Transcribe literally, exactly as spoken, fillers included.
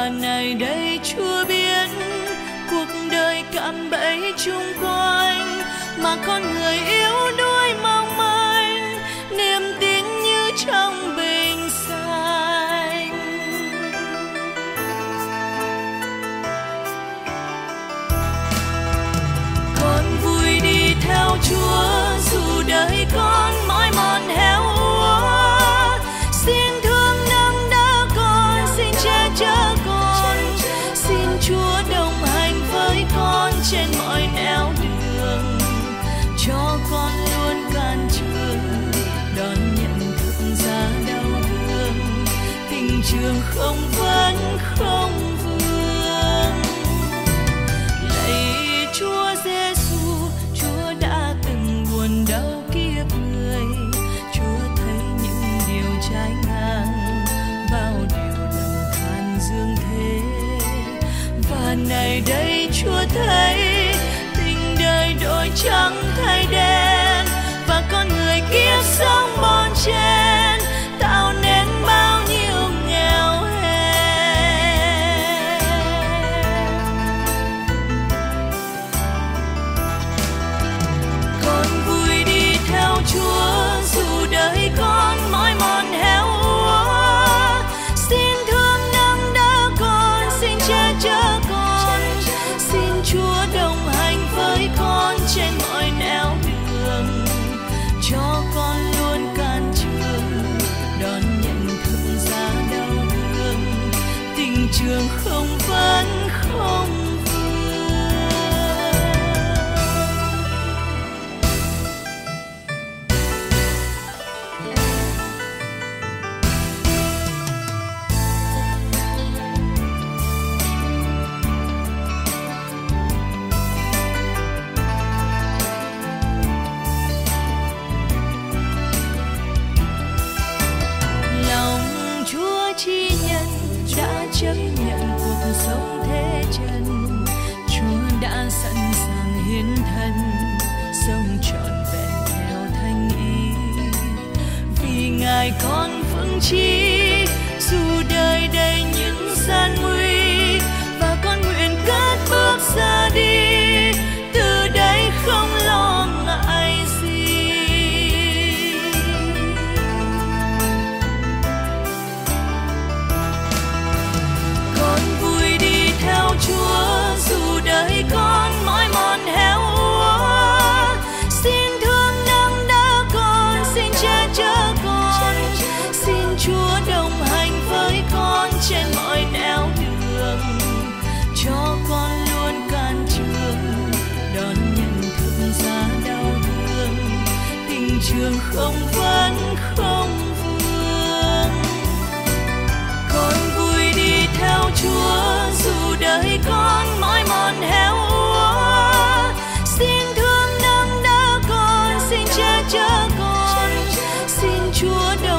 và này đây Chúa biết cuộc đời cạm bẫy chung quanh, mà con người yếu đuối mong manh, niềm tin như trong bình xanh. Con vui đi theo Chúa dù đời con mỏi mòn héo úa, xin thương nâng đỡ con, xin che chở con, xin Chúa đồng hành với con trên mọi nẻo đường, cho con luôn can trường đón nhận thực giá đau thương, tình trường không vẫn không vương. Lạy Chúa Giêsu, Chúa đã từng buồn đau kiếp người, Chúa thấy những điều trái ngang, bao điều lầm than dương thế, và này đây Chúa thấy tình đời đổi trắng thay đen, và con người kiếp sống bon chen tạo nên bao nhiêu nghèo hèn. Con vui đi theo Chúa dù đời con mỏi mòn héo úa, xin thương nâng đỡ con, xin che chở con, xin Chúa đồng hành với con trên mọi nẻo đường, cho con luôn can trường đón nhận thực giá đau thương, tình trường không vẫn không chấp nhận cuộc sống thế trần. Chúa đã sẵn sàng hiến thân, sống trọn vẹn theo thánh ý, vì Ngài con vững chí dù đời đầy những gian nguy, và con nguyện cất bước ra đi từ đây không lo ngại gì. Theo Chúa dù đời con mỏi mòn héo úa, xin thương nâng đỡ con, xin che chở con, xin Chúa đồng hành với con trên mọi nẻo đường, cho con luôn can trường đón nhận thực giá đau thương, tình trường không vẫn không vương. Con vui đi theo Chúa dù đời con mỏi mòn héo úa, xin thương nâng đỡ con, xin che chở con, xin Chúa